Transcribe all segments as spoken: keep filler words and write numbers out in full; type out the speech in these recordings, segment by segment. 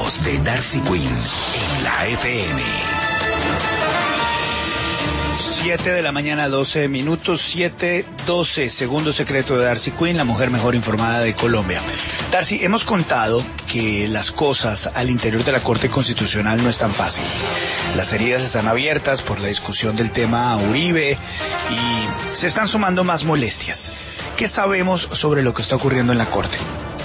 secretos de Darcy Quinn en la F M. siete de la mañana, doce minutos, siete doce, segundo secreto de Darcy Quinn, la mujer mejor informada de Colombia. Darcy, hemos contado que las cosas al interior de la Corte Constitucional no es tan fácil. Las heridas están abiertas por la discusión del tema Uribe y se están sumando más molestias. ¿Qué sabemos sobre lo que está ocurriendo en la Corte?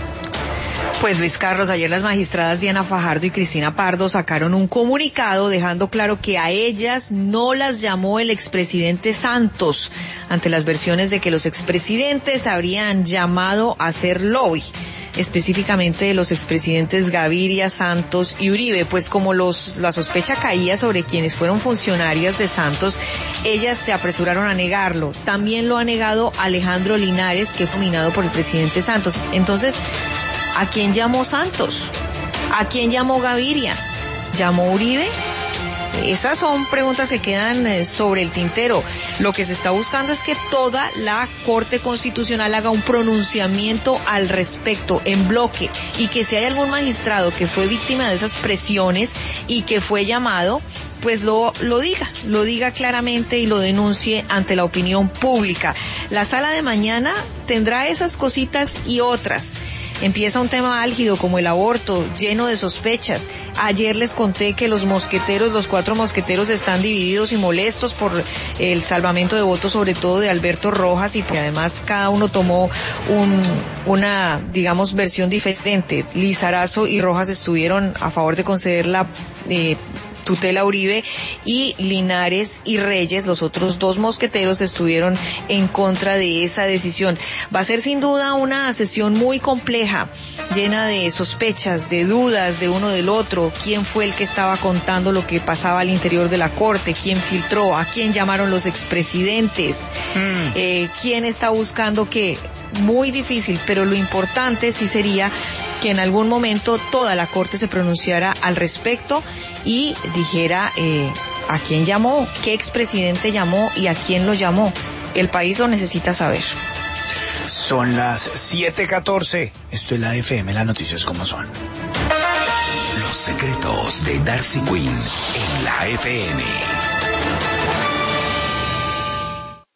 Pues Luis Carlos, ayer las magistradas Diana Fajardo y Cristina Pardo sacaron un comunicado dejando claro que a ellas no las llamó el expresidente Santos ante las versiones de que los expresidentes habrían llamado a hacer lobby, específicamente de los expresidentes Gaviria, Santos y Uribe, pues como los la sospecha caía sobre quienes fueron funcionarias de Santos, ellas se apresuraron a negarlo. También lo ha negado Alejandro Linares, que fue nominado por el presidente Santos. Entonces, ¿a quién llamó Santos? ¿A quién llamó Gaviria? ¿Llamó Uribe? Esas son preguntas que quedan sobre el tintero. Lo que se está buscando es que toda la Corte Constitucional haga un pronunciamiento al respecto, en bloque, y que si hay algún magistrado que fue víctima de esas presiones y que fue llamado, pues lo, lo diga, lo diga claramente y lo denuncie ante la opinión pública. La sala de mañana tendrá esas cositas y otras. Empieza un tema álgido como el aborto, lleno de sospechas. Ayer les conté que los mosqueteros, los cuatro mosqueteros están divididos y molestos por el salvamento de votos, sobre todo de Alberto Rojas, y que además cada uno tomó un, una, digamos, versión diferente. Lizarazo y Rojas estuvieron a favor de conceder la eh, tutela Uribe, y Linares y Reyes, los otros dos mosqueteros, estuvieron en contra de esa decisión. Va a ser sin duda una sesión muy compleja, llena de sospechas, de dudas de uno del otro. ¿Quién fue el que estaba contando lo que pasaba al interior de la Corte? ¿Quién filtró? ¿A quién llamaron los expresidentes? Mm. Eh, ¿Quién está buscando qué? Muy difícil, pero lo importante sí sería que en algún momento toda la Corte se pronunciara al respecto y dijera eh, a quién llamó, qué expresidente llamó y a quién lo llamó. El país lo necesita saber. Son las siete catorce. Esto es la F M, las noticias como son. Los secretos de Darcy Quinn en la F M.